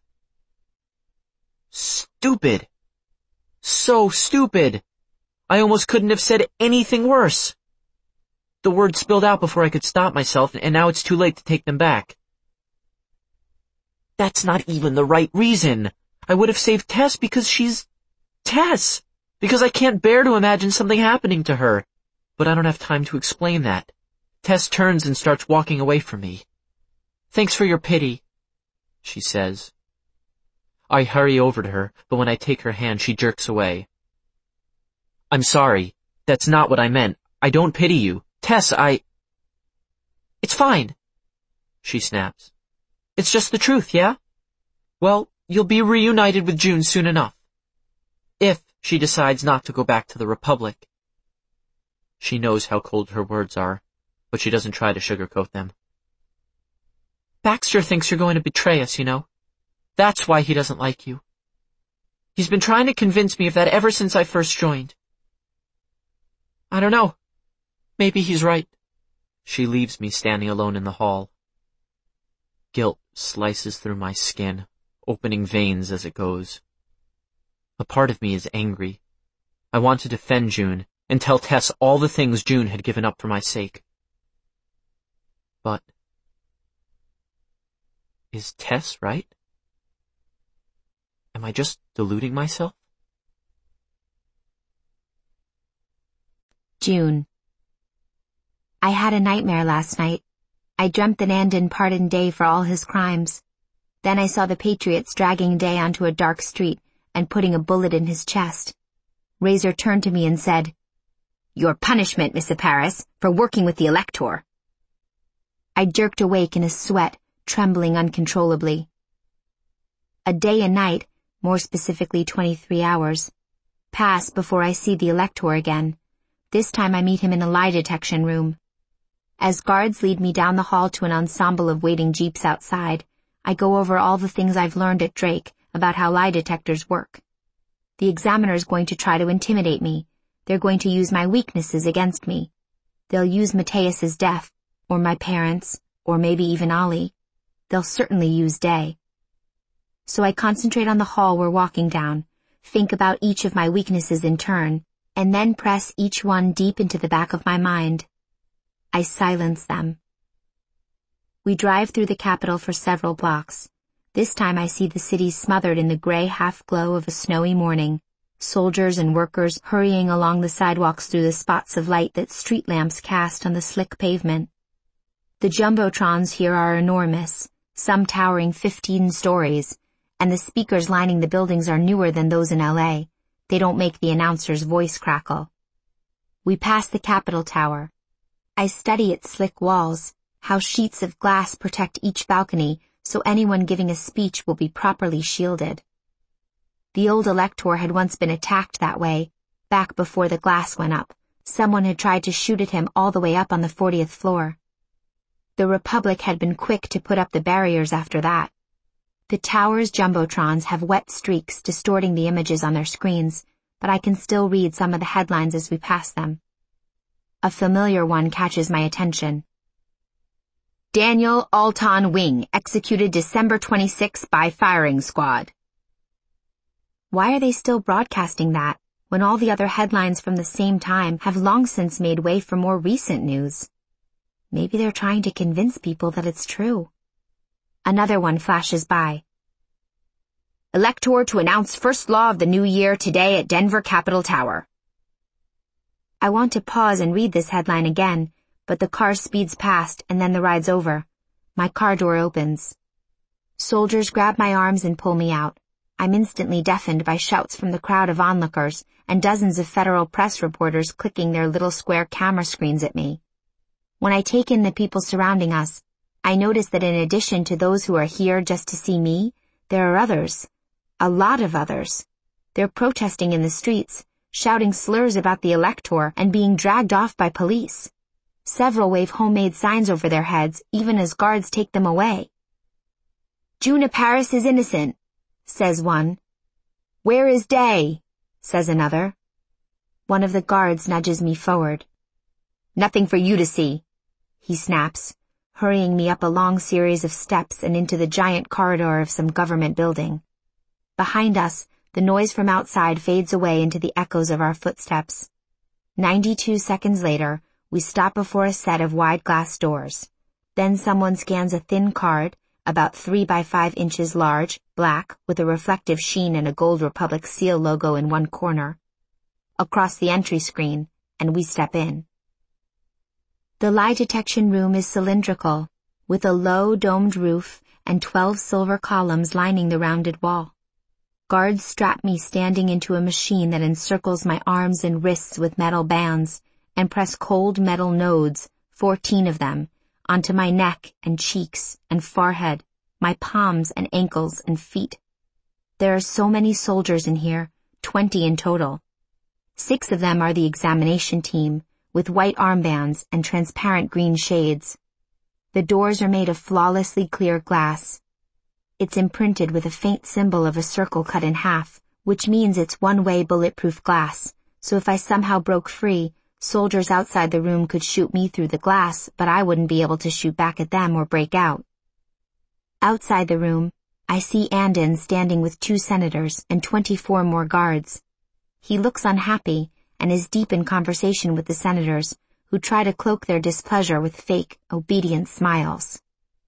Stupid. So stupid. I almost couldn't have said anything worse. The words spilled out before I could stop myself, and now it's too late to take them back. That's not even the right reason. I would have saved Tess because she's Tess. Because I can't bear to imagine something happening to her. But I don't have time to explain that. Tess turns and starts walking away from me. Thanks for your pity, she says. I hurry over to her, but when I take her hand, she jerks away. I'm sorry. That's not what I meant. I don't pity you. Tess, It's fine, she snaps. It's just the truth, yeah? Well, you'll be reunited with June soon enough. If she decides not to go back to the Republic. She knows how cold her words are, but she doesn't try to sugarcoat them. Baxter thinks you're going to betray us, you know. That's why he doesn't like you. He's been trying to convince me of that ever since I first joined. I don't know. Maybe he's right. She leaves me standing alone in the hall. Guilt slices through my skin, opening veins as it goes. A part of me is angry. I want to defend June and tell Tess all the things June had given up for my sake. But is Tess right? Am I just deluding myself? June. I had a nightmare last night. I dreamt that Andon pardoned Day for all his crimes. Then I saw the Patriots dragging Day onto a dark street and putting a bullet in his chest. Razor turned to me and said, "Your punishment, Mr. Paris, for working with the Elector." I jerked awake in a sweat, trembling uncontrollably. A day and night, more specifically 23 hours, pass before I see the Elector again. This time I meet him in a lie detection room. As guards lead me down the hall to an ensemble of waiting jeeps outside, I go over all the things I've learned at Drake about how lie detectors work. The examiner's going to try to intimidate me. They're going to use my weaknesses against me. They'll use Mateus's death, or my parents, or maybe even Ollie. They'll certainly use Day. So I concentrate on the hall we're walking down, think about each of my weaknesses in turn, and then press each one deep into the back of my mind. I silence them. We drive through the capital for several blocks. This time I see the city smothered in the gray half-glow of a snowy morning, soldiers and workers hurrying along the sidewalks through the spots of light that street lamps cast on the slick pavement. The jumbotrons here are enormous, some towering 15 stories, and the speakers lining the buildings are newer than those in LA. They don't make the announcer's voice crackle. We pass the Capitol Tower. I study its slick walls, how sheets of glass protect each balcony so anyone giving a speech will be properly shielded. The old elector had once been attacked that way, back before the glass went up. Someone had tried to shoot at him all the way up on the 40th floor. The Republic had been quick to put up the barriers after that. The tower's jumbotrons have wet streaks distorting the images on their screens, but I can still read some of the headlines as we pass them. A familiar one catches my attention. Daniel Alton Wing executed December 26 by firing squad. Why are they still broadcasting that when all the other headlines from the same time have long since made way for more recent news? Maybe they're trying to convince people that it's true. Another one flashes by. Elector to announce first law of the new year today at Denver Capitol Tower. I want to pause and read this headline again, but the car speeds past and then the ride's over. My car door opens. Soldiers grab my arms and pull me out. I'm instantly deafened by shouts from the crowd of onlookers and dozens of federal press reporters clicking their little square camera screens at me. When I take in the people surrounding us, I notice that in addition to those who are here just to see me, there are others. A lot of others. They're protesting in the streets, shouting slurs about the elector and being dragged off by police. Several wave homemade signs over their heads, even as guards take them away. Juniparis is innocent, says one. Where is Day? Says another. One of the guards nudges me forward. Nothing for you to see, he snaps, hurrying me up a long series of steps and into the giant corridor of some government building. Behind us, the noise from outside fades away into the echoes of our footsteps. 92 seconds later, we stop before a set of wide glass doors. Then someone scans a thin card, about 3 by 5 inches large, black, with a reflective sheen and a Gold Republic seal logo in one corner. Across the entry screen, and we step in. The lie detection room is cylindrical, with a low domed roof and 12 silver columns lining the rounded wall. Guards strap me standing into a machine that encircles my arms and wrists with metal bands and press cold metal nodes, 14 of them, onto my neck and cheeks and forehead, my palms and ankles and feet. There are so many soldiers in here, 20 in total. 6 of them are the examination team, with white armbands and transparent green shades. The doors are made of flawlessly clear glass. It's imprinted with a faint symbol of a circle cut in half, which means it's one-way bulletproof glass, so if I somehow broke free, soldiers outside the room could shoot me through the glass, but I wouldn't be able to shoot back at them or break out. Outside the room, I see Andon standing with 2 senators and 24 more guards. He looks unhappy and is deep in conversation with the senators, who try to cloak their displeasure with fake, obedient smiles.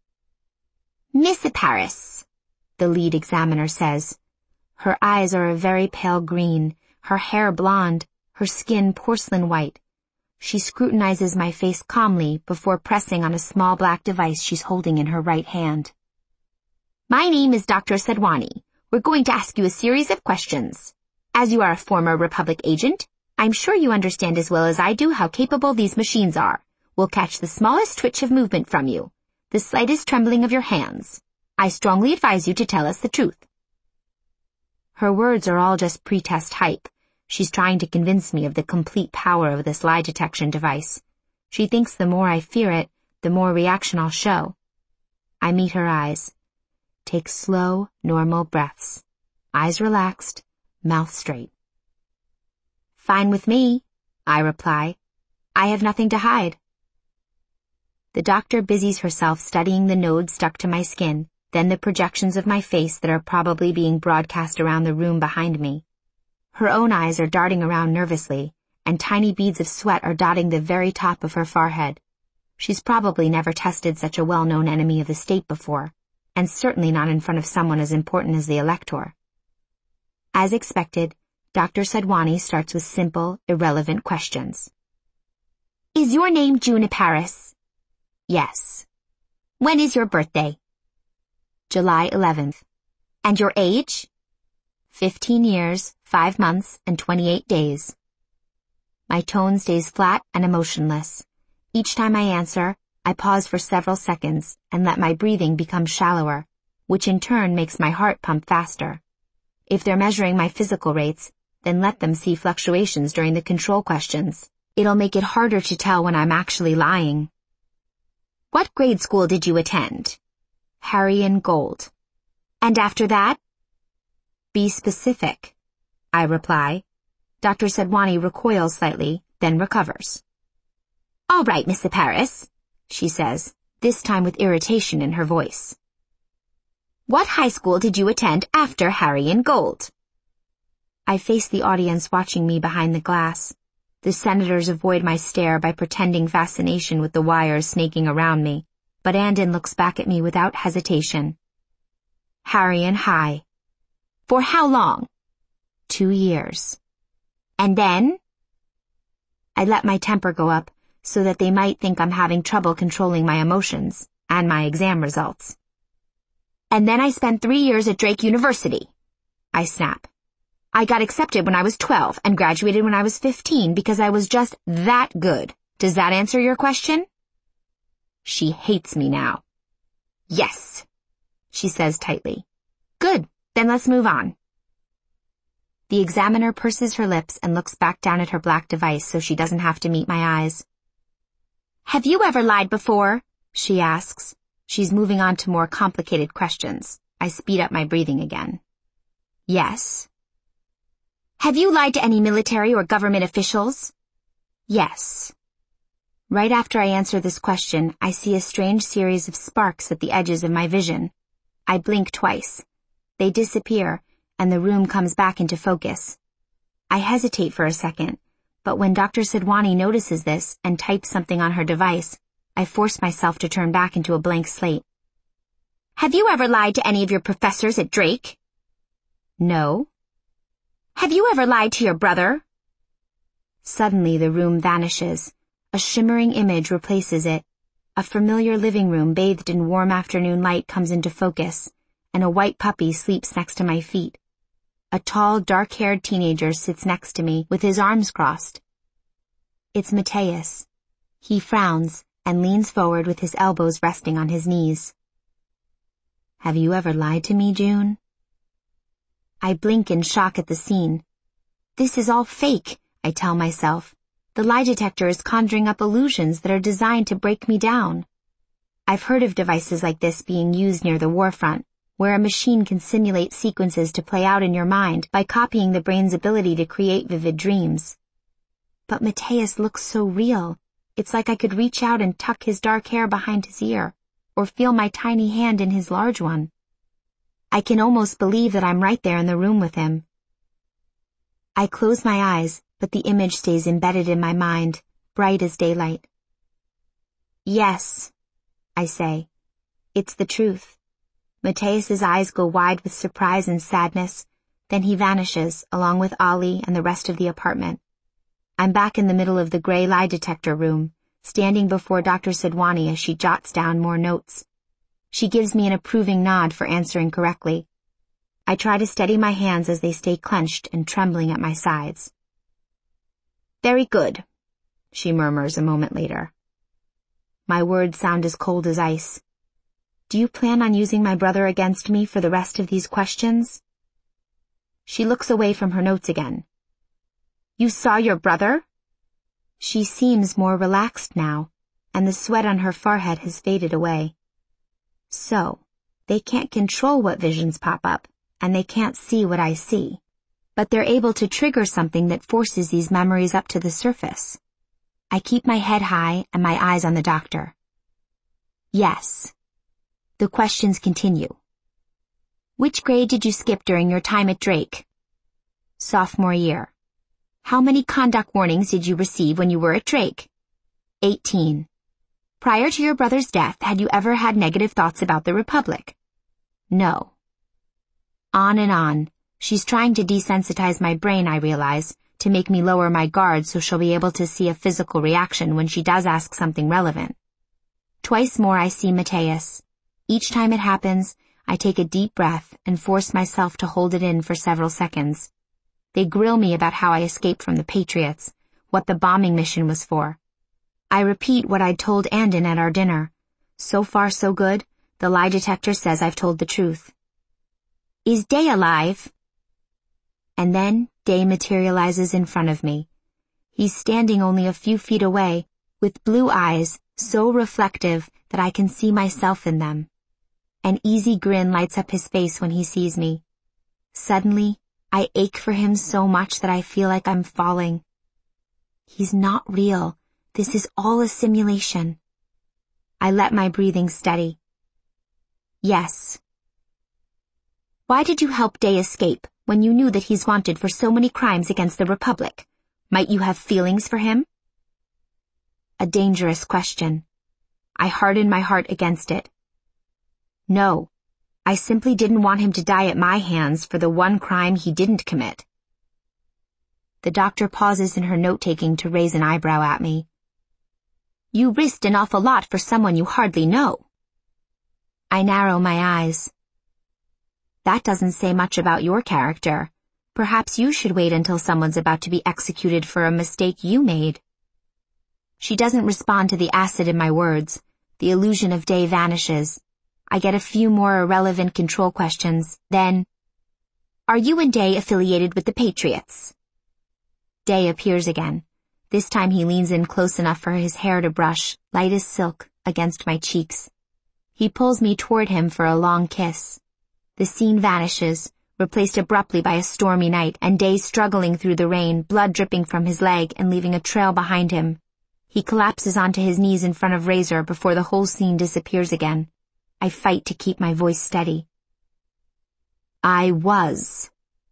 Miss Paris, the lead examiner says. Her eyes are a very pale green, her hair blonde, her skin porcelain white. She scrutinizes my face calmly before pressing on a small black device she's holding in her right hand. My name is Dr. Sedwani. We're going to ask you a series of questions. As you are a former Republic agent, I'm sure you understand as well as I do how capable these machines are. We'll catch the smallest twitch of movement from you, the slightest trembling of your hands. I strongly advise you to tell us the truth. Her words are all just pre-test hype. She's trying to convince me of the complete power of this lie detection device. She thinks the more I fear it, the more reaction I'll show. I meet her eyes. Take slow, normal breaths. Eyes relaxed, mouth straight. Fine with me, I reply. I have nothing to hide. The doctor busies herself studying the node stuck to my skin, then the projections of my face that are probably being broadcast around the room behind me. Her own eyes are darting around nervously, and tiny beads of sweat are dotting the very top of her forehead. She's probably never tested such a well-known enemy of the state before, and certainly not in front of someone as important as the elector. As expected, Dr. Sedwani starts with simple, irrelevant questions. Is your name Juniparis? Yes. When is your birthday? July 11th. And your age? 15 years, 5 months, and 28 days. My tone stays flat and emotionless. Each time I answer, I pause for several seconds and let my breathing become shallower, which in turn makes my heart pump faster. If they're measuring my physical rates, then let them see fluctuations during the control questions. It'll make it harder to tell when I'm actually lying. What grade school did you attend? Harry & Gold. And after that? Be specific, I reply. Dr. Sedwani recoils slightly, then recovers. All right, Miss Paris, she says, this time with irritation in her voice. What high school did you attend after Harry & Gold? I face the audience watching me behind the glass. The senators avoid my stare by pretending fascination with the wires snaking around me, but Andon looks back at me without hesitation. Harry and High. For how long? 2 years. And then? I let my temper go up so that they might think I'm having trouble controlling my emotions and my exam results. And then I spent 3 years at Drake University. I snap. I got accepted when I was 12 and graduated when I was 15 because I was just that good. Does that answer your question? She hates me now. Yes, she says tightly. Good, then let's move on. The examiner purses her lips and looks back down at her black device so she doesn't have to meet my eyes. Have you ever lied before? She asks. She's moving on to more complicated questions. I speed up my breathing again. Yes. Have you lied to any military or government officials? Yes. Right after I answer this question, I see a strange series of sparks at the edges of my vision. I blink twice. They disappear, and the room comes back into focus. I hesitate for a second, but when Dr. Sedwani notices this and types something on her device, I force myself to turn back into a blank slate. Have you ever lied to any of your professors at Drake? No. Have you ever lied to your brother? Suddenly the room vanishes. A shimmering image replaces it. A familiar living room bathed in warm afternoon light comes into focus, and a white puppy sleeps next to my feet. A tall, dark-haired teenager sits next to me with his arms crossed. It's Mateus. He frowns and leans forward with his elbows resting on his knees. Have you ever lied to me, June? I blink in shock at the scene. This is all fake, I tell myself. The lie detector is conjuring up illusions that are designed to break me down. I've heard of devices like this being used near the war front, where a machine can simulate sequences to play out in your mind by copying the brain's ability to create vivid dreams. But Mateus looks so real. It's like I could reach out and tuck his dark hair behind his ear, or feel my tiny hand in his large one. I can almost believe that I'm right there in the room with him. I close my eyes, but the image stays embedded in my mind, bright as daylight. Yes, I say. It's the truth. Mateus's eyes go wide with surprise and sadness, then he vanishes, along with Ollie and the rest of the apartment. I'm back in the middle of the gray lie detector room, standing before Dr. Sedwani as she jots down more notes. She gives me an approving nod for answering correctly. I try to steady my hands as they stay clenched and trembling at my sides. Very good, she murmurs a moment later. My words sound as cold as ice. Do you plan on using my brother against me for the rest of these questions? She looks away from her notes again. You saw your brother? She seems more relaxed now, and the sweat on her forehead has faded away. So, they can't control what visions pop up, and they can't see what I see. But they're able to trigger something that forces these memories up to the surface. I keep my head high and my eyes on the doctor. Yes. The questions continue. Which grade did you skip during your time at Drake? Sophomore year. How many conduct warnings did you receive when you were at Drake? 18. Prior to your brother's death, had you ever had negative thoughts about the Republic? No. On and on. She's trying to desensitize my brain, I realize, to make me lower my guard so she'll be able to see a physical reaction when she does ask something relevant. Twice more I see Mateus. Each time it happens, I take a deep breath and force myself to hold it in for several seconds. They grill me about how I escaped from the Patriots, what the bombing mission was for. I repeat what I'd told Andon at our dinner. So far so good, the lie detector says I've told the truth. Is Day alive? And then Day materializes in front of me. He's standing only a few feet away, with blue eyes so reflective that I can see myself in them. An easy grin lights up his face when he sees me. Suddenly, I ache for him so much that I feel like I'm falling. He's not real. This is all a simulation. I let my breathing steady. Yes. Why did you help Day escape when you knew that he's wanted for so many crimes against the Republic? Might you have feelings for him? A dangerous question. I harden my heart against it. No, I simply didn't want him to die at my hands for the one crime he didn't commit. The doctor pauses in her note-taking to raise an eyebrow at me. You risked an awful lot for someone you hardly know. I narrow my eyes. That doesn't say much about your character. Perhaps you should wait until someone's about to be executed for a mistake you made. She doesn't respond to the acid in my words. The illusion of Day vanishes. I get a few more irrelevant control questions, then... Are you and Day affiliated with the Patriots? Day appears again. This time he leans in close enough for his hair to brush, light as silk, against my cheeks. He pulls me toward him for a long kiss. The scene vanishes, replaced abruptly by a stormy night, and Day struggling through the rain, blood dripping from his leg and leaving a trail behind him. He collapses onto his knees in front of Razor before the whole scene disappears again. I fight to keep my voice steady. I was.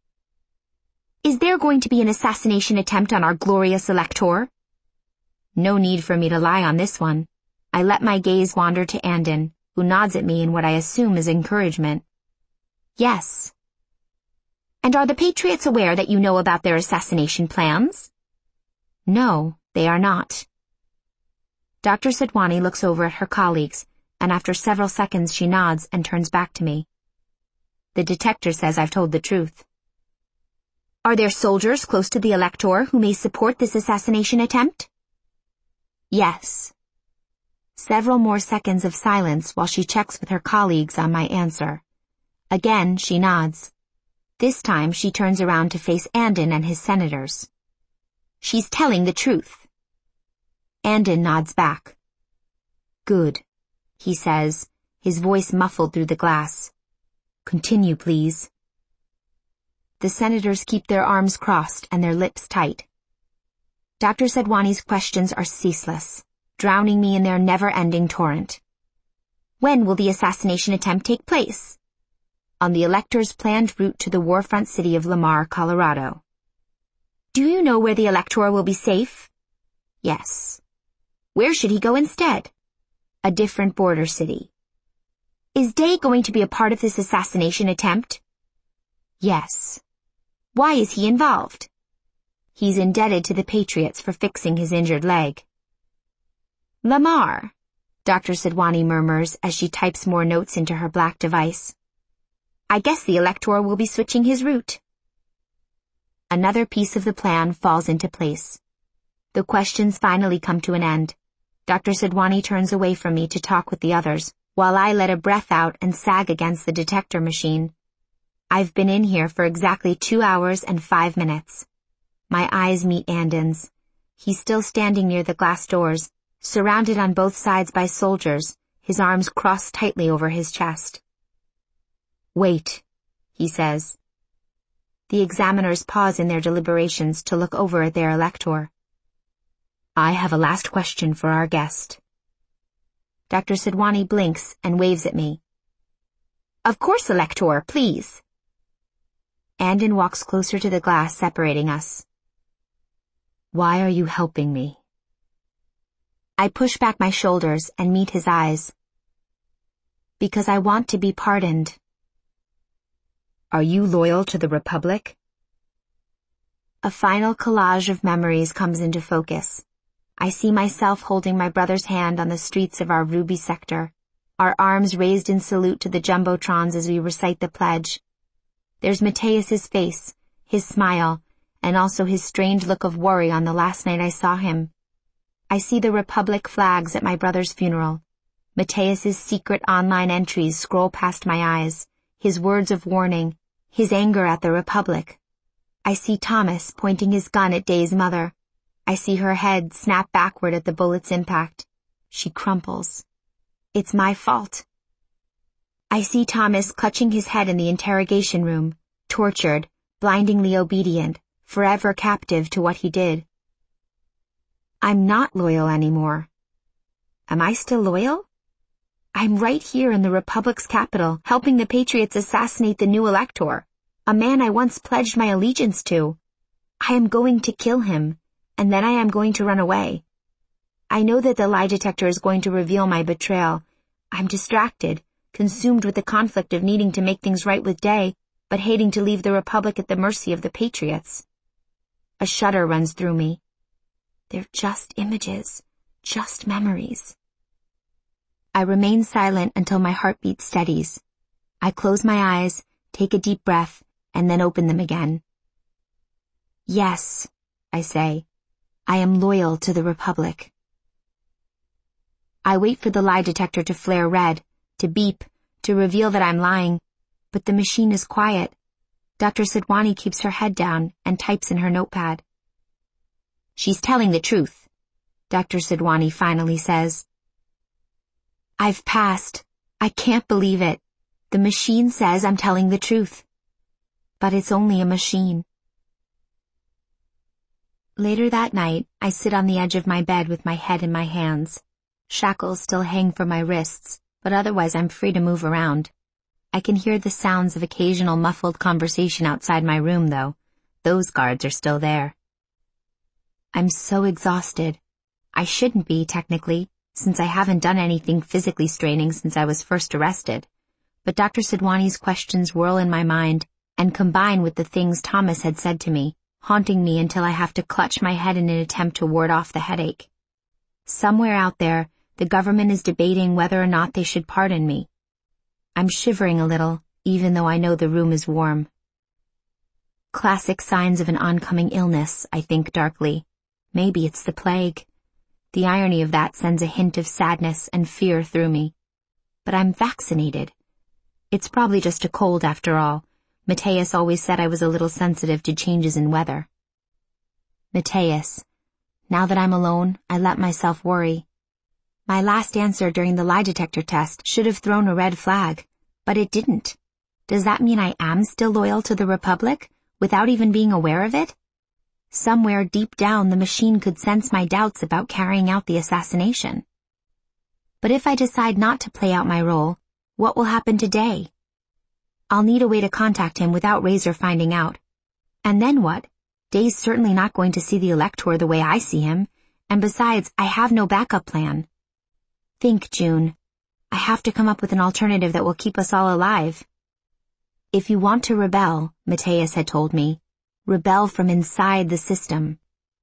Is there going to be an assassination attempt on our glorious elector? No need for me to lie on this one. I let my gaze wander to Andon, who nods at me in what I assume is encouragement. Yes. And are the Patriots aware that you know about their assassination plans? No, they are not. Dr. Sedwani looks over at her colleagues, and after several seconds she nods and turns back to me. The detector says I've told the truth. Are there soldiers close to the elector who may support this assassination attempt? Yes. Several more seconds of silence while she checks with her colleagues on my answer. Again, she nods. This time she turns around to face Andon and his senators. She's telling the truth. Andon nods back. Good, he says, his voice muffled through the glass. Continue, please. The senators keep their arms crossed and their lips tight. Dr. Sedwani's questions are ceaseless, drowning me in their never-ending torrent. When will the assassination attempt take place? On the elector's planned route to the warfront city of Lamar, Colorado. Do you know where the elector will be safe? Yes. Where should he go instead? A different border city. Is Day going to be a part of this assassination attempt? Yes. Why is he involved? He's indebted to the Patriots for fixing his injured leg. Lamar, Dr. Sedwani murmurs as she types more notes into her black device. I guess the elector will be switching his route. Another piece of the plan falls into place. The questions finally come to an end. Dr. Sedwani turns away from me to talk with the others, while I let a breath out and sag against the detector machine. I've been in here for exactly 2 hours and 5 minutes. My eyes meet Andon's. He's still standing near the glass doors, surrounded on both sides by soldiers, his arms crossed tightly over his chest. Wait, he says. The examiners pause in their deliberations to look over at their elector. I have a last question for our guest. Dr. Sedwani blinks and waves at me. Of course, elector, please. Andon walks closer to the glass separating us. Why are you helping me? I push back my shoulders and meet his eyes. Because I want to be pardoned. Are you loyal to the Republic? A final collage of memories comes into focus. I see myself holding my brother's hand on the streets of our Ruby sector, our arms raised in salute to the jumbotrons as we recite the pledge. There's Mateus's face, his smile, and also his strange look of worry on the last night I saw him. I see the Republic flags at my brother's funeral. Mateus's secret online entries scroll past my eyes, his words of warning, his anger at the Republic. I see Thomas pointing his gun at Day's mother. I see her head snap backward at the bullet's impact. She crumples. It's my fault. I see Thomas clutching his head in the interrogation room, tortured, blindingly obedient, forever captive to what he did. I'm not loyal anymore. Am I still loyal? I'm right here in the Republic's capital, helping the Patriots assassinate the new elector, a man I once pledged my allegiance to. I am going to kill him, and then I am going to run away. I know that the lie detector is going to reveal my betrayal. I'm distracted, consumed with the conflict of needing to make things right with Day, but hating to leave the Republic at the mercy of the Patriots. A shudder runs through me. They're just images, just memories. I remain silent until my heartbeat steadies. I close my eyes, take a deep breath, and then open them again. Yes, I say, I am loyal to the Republic. I wait for the lie detector to flare red, to beep, to reveal that I'm lying, but the machine is quiet. Dr. Sidwani keeps her head down and types in her notepad. She's telling the truth, Dr. Sidwani finally says. I've passed. I can't believe it. The machine says I'm telling the truth. But it's only a machine. Later that night, I sit on the edge of my bed with my head in my hands. Shackles still hang from my wrists, but otherwise I'm free to move around. I can hear the sounds of occasional muffled conversation outside my room, though. Those guards are still there. I'm so exhausted. I shouldn't be, technically, since I haven't done anything physically straining since I was first arrested. But Dr. Sidwani's questions whirl in my mind and combine with the things Thomas had said to me, haunting me until I have to clutch my head in an attempt to ward off the headache. Somewhere out there, the government is debating whether or not they should pardon me. I'm shivering a little, even though I know the room is warm. Classic signs of an oncoming illness, I think darkly. Maybe it's the plague. The irony of that sends a hint of sadness and fear through me. But I'm vaccinated. It's probably just a cold after all. Mateus always said I was a little sensitive to changes in weather. Mateus. Now that I'm alone, I let myself worry. My last answer during the lie detector test should have thrown a red flag, but it didn't. Does that mean I am still loyal to the Republic, without even being aware of it? Somewhere deep down the machine could sense my doubts about carrying out the assassination. But if I decide not to play out my role, what will happen to Day? I'll need a way to contact him without Razor finding out. And then what? Day's certainly not going to see the elector the way I see him, and besides, I have no backup plan. Think, June. I have to come up with an alternative that will keep us all alive. If you want to rebel, Mateus had told me, rebel from inside the system.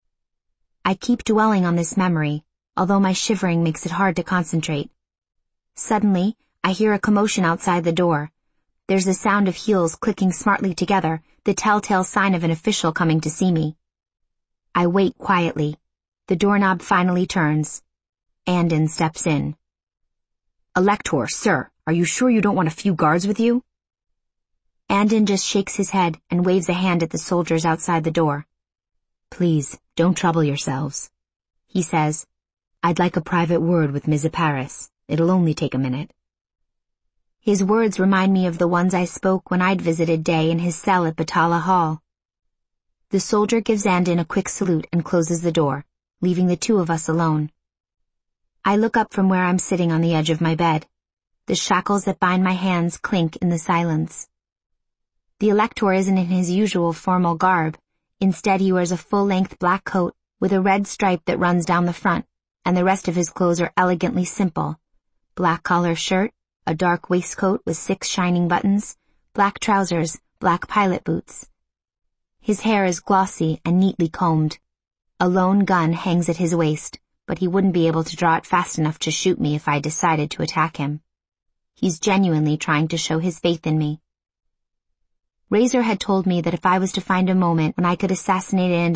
I keep dwelling on this memory, although my shivering makes it hard to concentrate. Suddenly, I hear a commotion outside the door. There's a sound of heels clicking smartly together, the telltale sign of an official coming to see me. I wait quietly. The doorknob finally turns. Andon steps in. Elector, sir, are you sure you don't want a few guards with you? Andon just shakes his head and waves a hand at the soldiers outside the door. Please, don't trouble yourselves, he says. I'd like a private word with Ms. Paris. It'll only take a minute. His words remind me of the ones I spoke when I'd visited Day in his cell at Batala Hall. The soldier gives Andon a quick salute and closes the door, leaving the two of us alone. I look up from where I'm sitting on the edge of my bed. The shackles that bind my hands clink in the silence. The elector isn't in his usual formal garb. Instead, he wears a full-length black coat with a red stripe that runs down the front, and the rest of his clothes are elegantly simple. Black collar shirt, a dark waistcoat with 6 shining buttons, black trousers, black pilot boots. His hair is glossy and neatly combed. A lone gun hangs at his waist, but he wouldn't be able to draw it fast enough to shoot me if I decided to attack him. He's genuinely trying to show his faith in me. Razor had told me that if I was to find a moment when I could assassinate